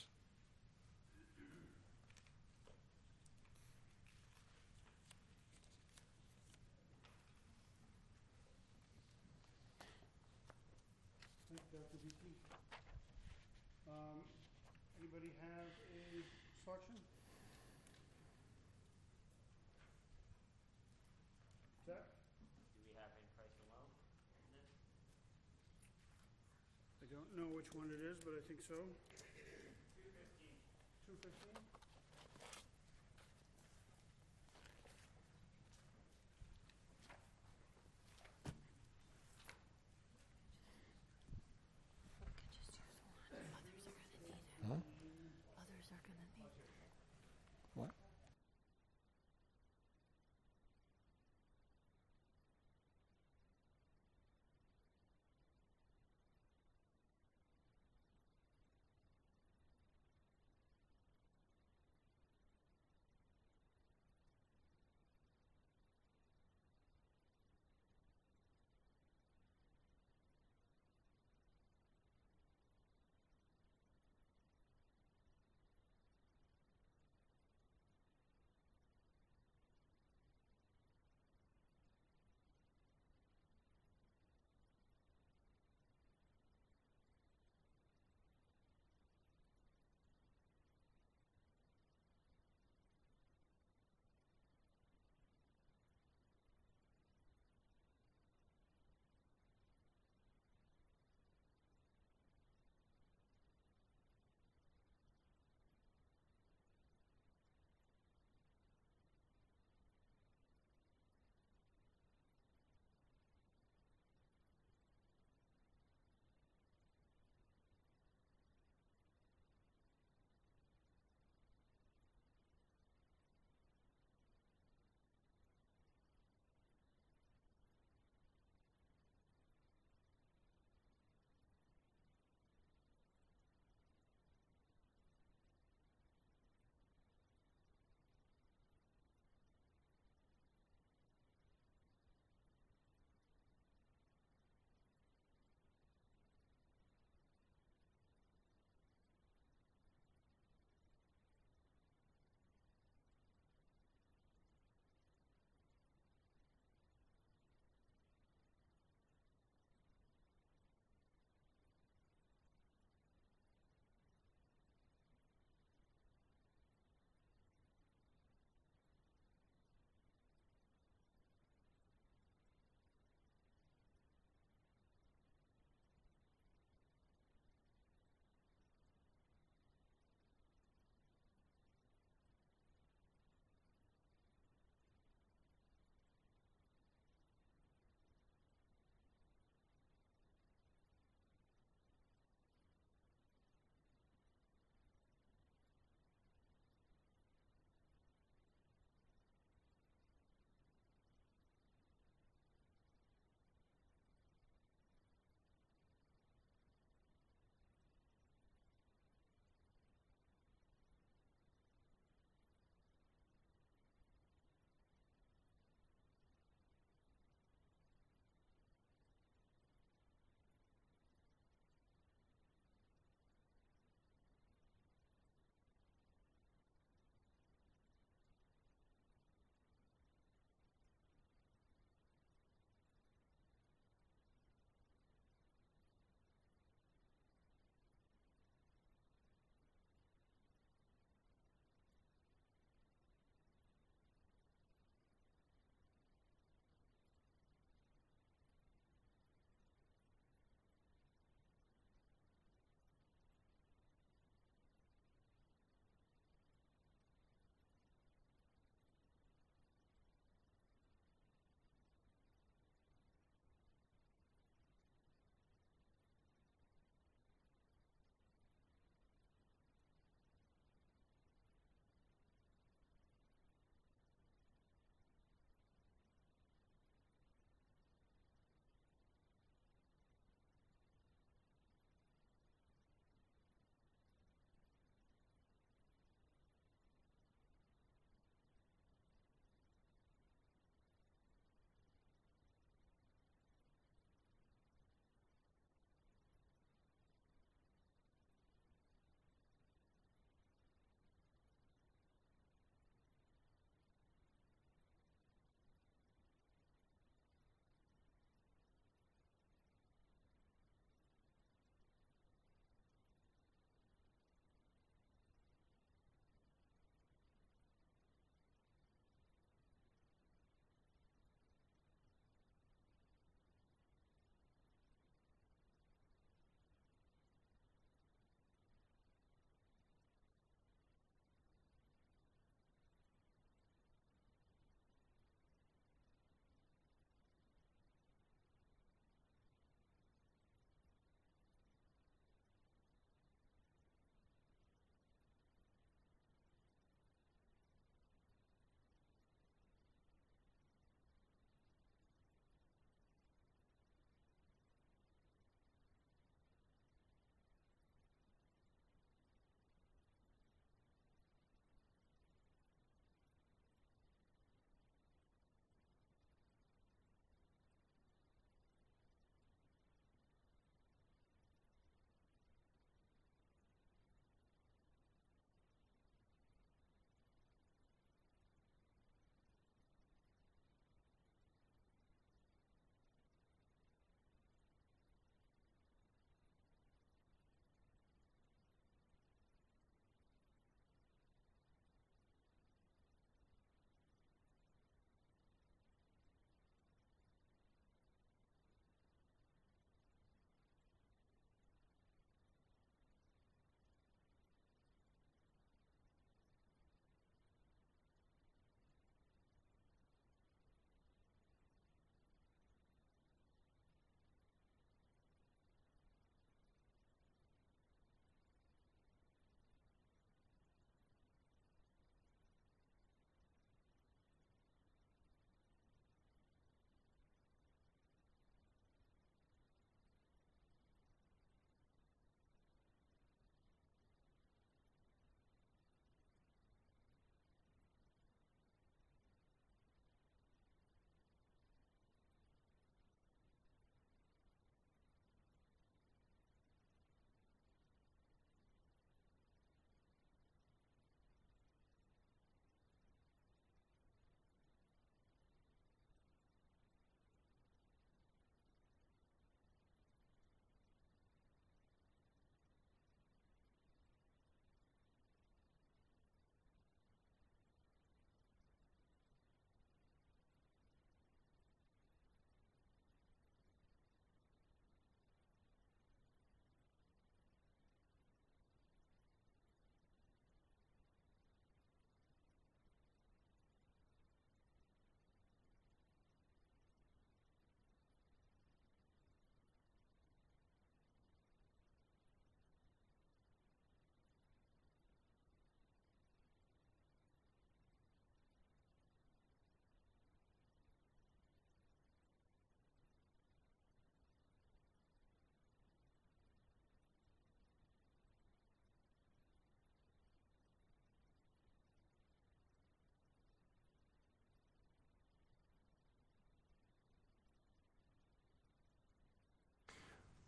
Doctor B T. Um, anybody have a selection? Zach? Do we have any price below this? I don't know which one it is, but I think so. Two fifteen. Two fifteen? Could just use one. Others are gonna need it. Huh? Others are gonna need it. What?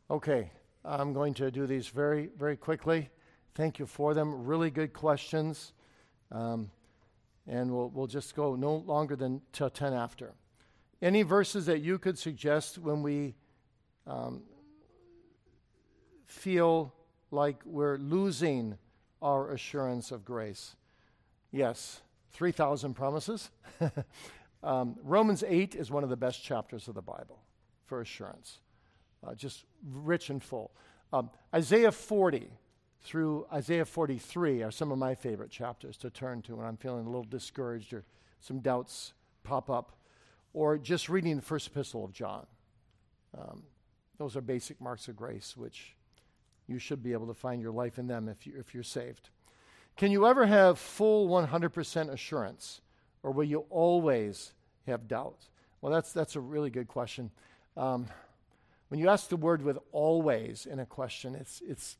Okay, I'm going to do these very, very quickly. Thank you for them. Really good questions. Um, and we'll, we'll just go no longer than till ten after. Any verses that you could suggest when we um, feel like we're losing our assurance of grace? Yes, three thousand promises. um, Romans eight is one of the best chapters of the Bible for assurance. Uh, just rich and full. Um, Isaiah forty through Isaiah forty-three are some of my favorite chapters to turn to when I'm feeling a little discouraged or some doubts pop up. Or just reading the first epistle of John. Um, those are basic marks of grace, which you should be able to find your life in them if, you, if you're saved. Can you ever have full one hundred percent assurance, or will you always have doubts? Well, that's that's a really good question. Um, when you ask the word with always in a question, it's it's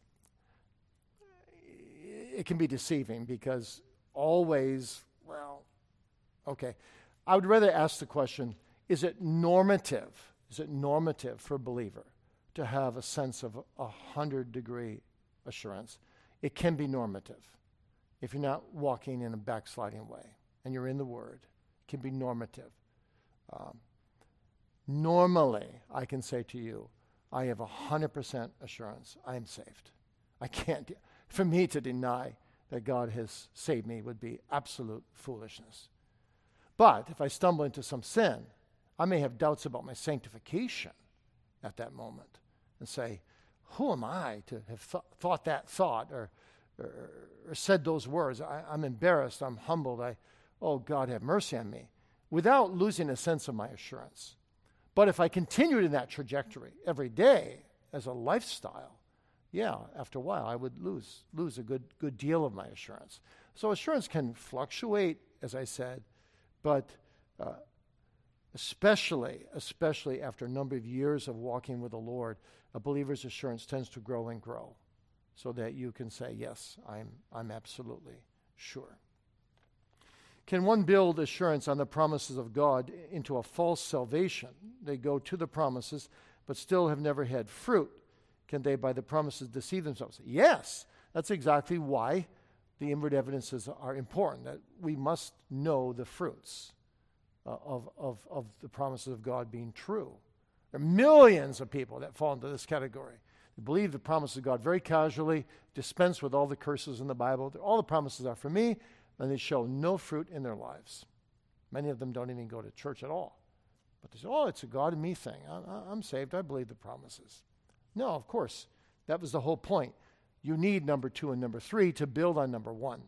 it can be deceiving because always, well, okay. I would rather ask the question, is it normative? Is it normative for a believer to have a sense of a hundred degree assurance? It can be normative. If you're not walking in a backsliding way and you're in the Word, it can be normative. Um, normally, I can say to you, I have a hundred percent assurance I am saved. I can't, de- for me to deny that God has saved me would be absolute foolishness. But if I stumble into some sin, I may have doubts about my sanctification at that moment and say, who am I to have th- thought that thought or, or, or said those words? I, I'm embarrassed. I'm humbled. I, oh, God, have mercy on me, without losing a sense of my assurance. But if I continued in that trajectory every day as a lifestyle, yeah, after a while I would lose lose a good good deal of my assurance. So assurance can fluctuate, as I said, but uh, especially, especially after a number of years of walking with the Lord, a believer's assurance tends to grow and grow so that you can say, yes, I'm, I'm absolutely sure. Can one build assurance on the promises of God into a false salvation? They go to the promises, but still have never had fruit. Can they, by the promises, deceive themselves? Yes, that's exactly why the inward evidences are important, that we must know the fruits uh, of, of, of the promises of God being true. There are millions of people that fall into this category. They believe the promises of God very casually, dispense with all the curses in the Bible. All the promises are for me, and they show no fruit in their lives. Many of them don't even go to church at all. But they say, oh, it's a God and me thing. I, I'm saved. I believe the promises. No, of course. That was the whole point. You need number two and number three to build on number one.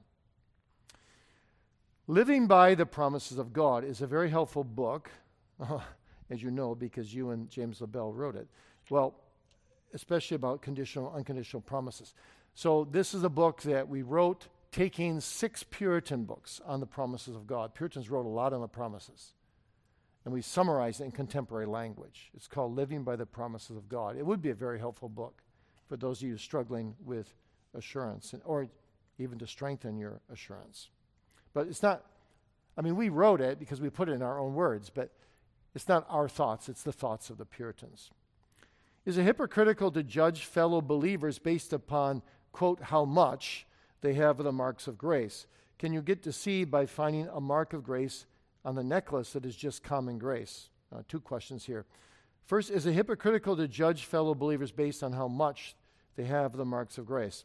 Living by the Promises of God is a very helpful book, uh, as you know, because you and James LaBelle wrote it. Well, especially about conditional, unconditional promises. So this is a book that we wrote taking six Puritan books on the promises of God. Puritans wrote a lot on the promises. And we summarized it in contemporary language. It's called Living by the Promises of God. It would be a very helpful book for those of you struggling with assurance, and, or even to strengthen your assurance. But it's not, I mean, we wrote it because we put it in our own words, but it's not our thoughts, it's the thoughts of the Puritans. Is it hypocritical to judge fellow believers based upon, quote, how much they have of the marks of grace? Can you get deceived by finding a mark of grace on the necklace that is just common grace? Uh, two questions here. First, is it hypocritical to judge fellow believers based on how much they have the marks of grace?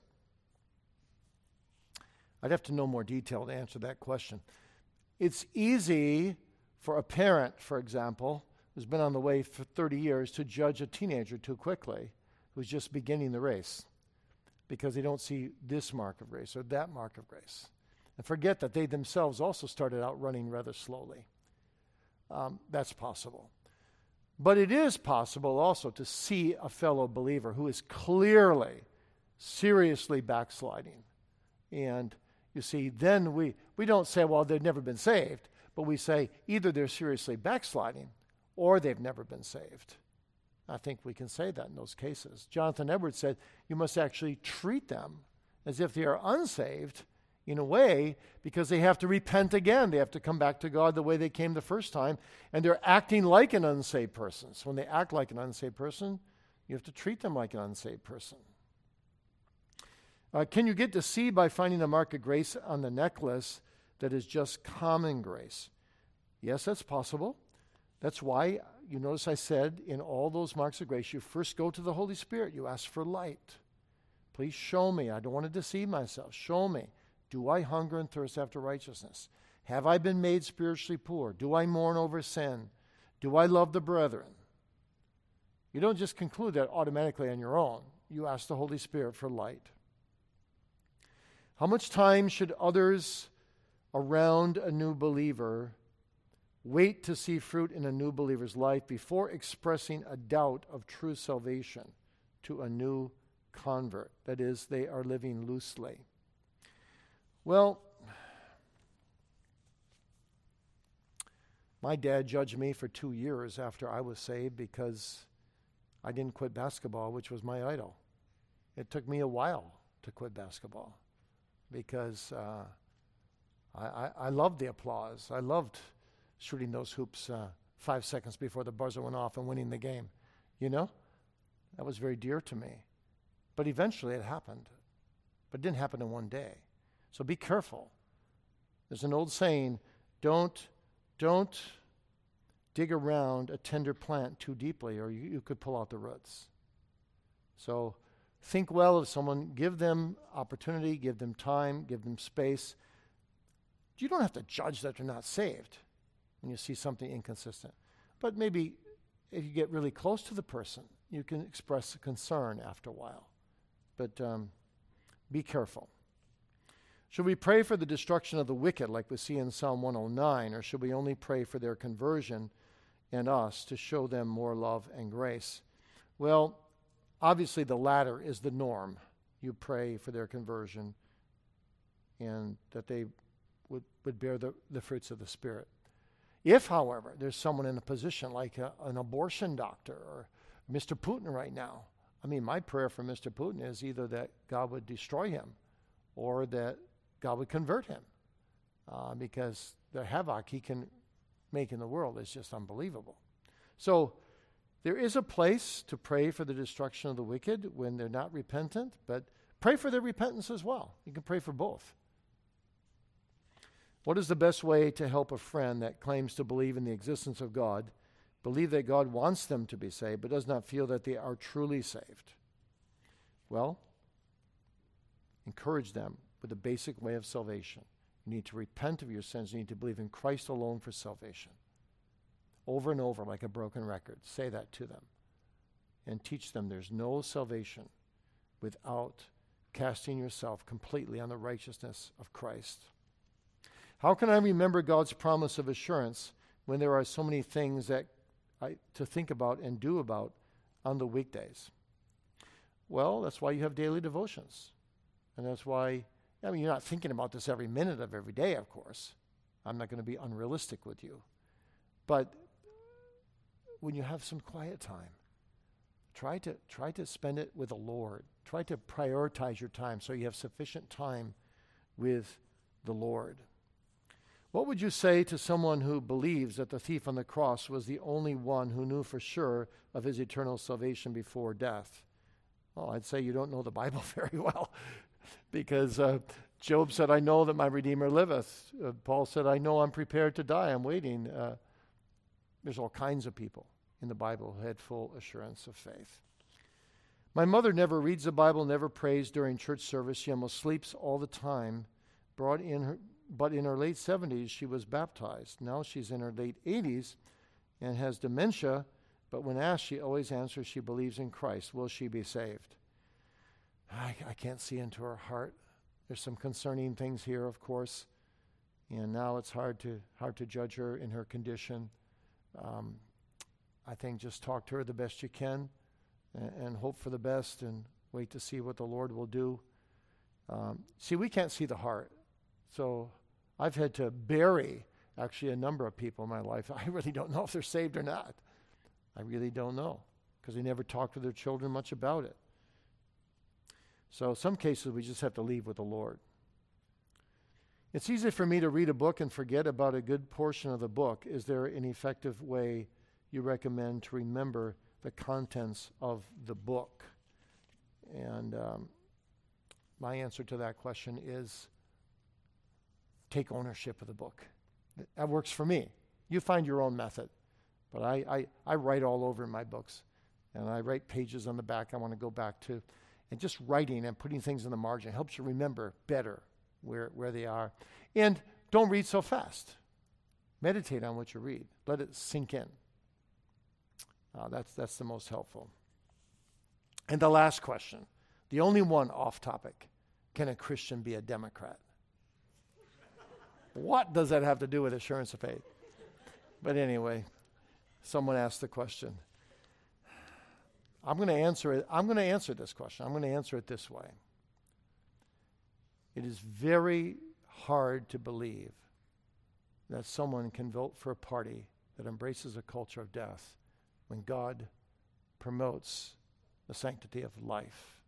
I'd have to know more detail to answer that question. It's easy for a parent, for example, who's been on the way for thirty years to judge a teenager too quickly who's just beginning the race because they don't see this mark of grace or that mark of grace. And forget that they themselves also started out running rather slowly. Um, that's possible. But it is possible also to see a fellow believer who is clearly, seriously backsliding. And you see, then we, we don't say, well, they've never been saved, but we say either they're seriously backsliding or they've never been saved. I think we can say that in those cases. Jonathan Edwards said, you must actually treat them as if they are unsaved in a way, because they have to repent again. They have to come back to God the way they came the first time, and they're acting like an unsaved person. So when they act like an unsaved person, You have to treat them like an unsaved person. Uh, can you get deceived by finding a mark of grace on the necklace that is just common grace? Yes, that's possible. That's why, you notice I said, in all those marks of grace, you first go to the Holy Spirit. You ask for light. Please show me. I don't want to deceive myself. Show me. Do I hunger and thirst after righteousness? Have I been made spiritually poor? Do I mourn over sin? Do I love the brethren? You don't just conclude that automatically on your own. You ask the Holy Spirit for light. How much time should others around a new believer wait to see fruit in a new believer's life before expressing a doubt of true salvation to a new convert? That is, they are living loosely. Well, my dad judged me for two years after I was saved because I didn't quit basketball, which was my idol. It took me a while to quit basketball because uh, I, I, I loved the applause. I loved shooting those hoops uh, five seconds before the buzzer went off and winning the game. You know? That was very dear to me. But eventually it happened. But it didn't happen in one day. So be careful. There's an old saying, don't, don't dig around a tender plant too deeply or you, you could pull out the roots. So think well of someone. Give them opportunity, give them time, give them space. You don't have to judge that they're not saved when you see something inconsistent. But maybe if you get really close to the person, you can express a concern after a while. But um, be careful. Should we pray for the destruction of the wicked like we see in Psalm one oh nine, or should we only pray for their conversion and us to show them more love and grace? Well, obviously the latter is the norm. You pray for their conversion and that they would, would bear the, the fruits of the Spirit. If, however, there's someone in a position like a, an abortion doctor or Mister Putin right now, I mean, my prayer for Mister Putin is either that God would destroy him or that God would convert him uh, because the havoc he can make in the world is just unbelievable. So there is a place to pray for the destruction of the wicked when they're not repentant, but pray for their repentance as well. You can pray for both. What is the best way to help a friend that claims to believe in the existence of God, believe that God wants them to be saved, but does not feel that they are truly saved? Well, encourage them with the basic way of salvation. You need to repent of your sins. You need to believe in Christ alone for salvation. Over and over like a broken record. Say that to them. And teach them there's no salvation without casting yourself completely on the righteousness of Christ. How can I remember God's promise of assurance when there are so many things that I, to think about and do about on the weekdays? Well, that's why you have daily devotions. And that's why, I mean, you're not thinking about this every minute of every day, of course. I'm not going to be unrealistic with you. But when you have some quiet time, try to try to spend it with the Lord. Try to prioritize your time so you have sufficient time with the Lord. What would you say to someone who believes that the thief on the cross was the only one who knew for sure of his eternal salvation before death? Well, I'd say you don't know the Bible very well because uh, Job said, I know that my Redeemer liveth. Uh, Paul said, I know I'm prepared to die. I'm waiting. Uh, there's all kinds of people in the Bible who had full assurance of faith. My mother never reads the Bible, never prays during church service. She almost sleeps all the time. Brought in her... But in her late seventies, she was baptized. Now she's in her late eighties and has dementia, but when asked, she always answers she believes in Christ. Will she be saved? I, I can't see into her heart. There's some concerning things here, of course, and now it's hard to hard to judge her in her condition. Um, I think just talk to her the best you can and, and hope for the best and wait to see what the Lord will do. Um, see, we can't see the heart. So I've had to bury actually a number of people in my life. I really don't know if they're saved or not. I really don't know because they never talked to their children much about it. So some cases we just have to leave with the Lord. It's easy for me to read a book and forget about a good portion of the book. Is there an effective way you recommend to remember the contents of the book. And um, my answer to that question is take ownership of the book. That works for me. You find your own method. But I, I, I write all over in my books. And I write pages on the back I want to go back to. And just writing and putting things in the margin helps you remember better where, where they are. And don't read so fast. Meditate on what you read. Let it sink in. Uh, that's, that's the most helpful. And the last question, the only one off topic, can a Christian be a Democrat? What does that have to do with assurance of faith? But anyway, someone asked the question. I'm going to answer it. I'm going to answer this question. I'm going to answer it this way. It is very hard to believe that someone can vote for a party that embraces a culture of death when God promotes the sanctity of life.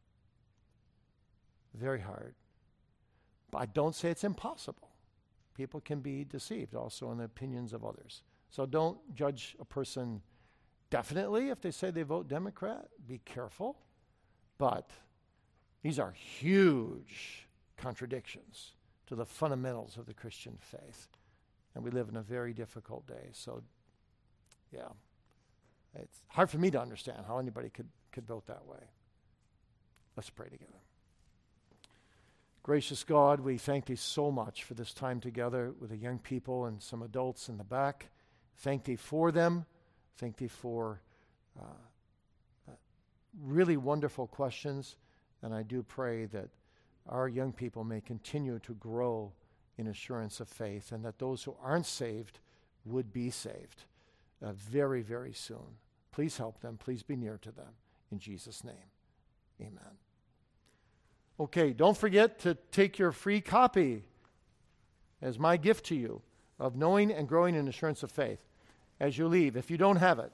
Very hard. But I don't say it's impossible. People can be deceived also in the opinions of others. So don't judge a person definitely if they say they vote Democrat. Be careful. But these are huge contradictions to the fundamentals of the Christian faith. And we live in a very difficult day. So, yeah. It's hard for me to understand how anybody could, could vote that way. Let's pray together. Gracious God, we thank Thee so much for this time together with the young people and some adults in the back. Thank Thee for them. Thank Thee for uh, uh, really wonderful questions. And I do pray that our young people may continue to grow in assurance of faith, and that those who aren't saved would be saved uh, very, very soon. Please help them. Please be near to them. In Jesus' name, amen. Okay, don't forget to take your free copy as my gift to you of Knowing and Growing in Assurance of Faith as you leave. If you don't have it,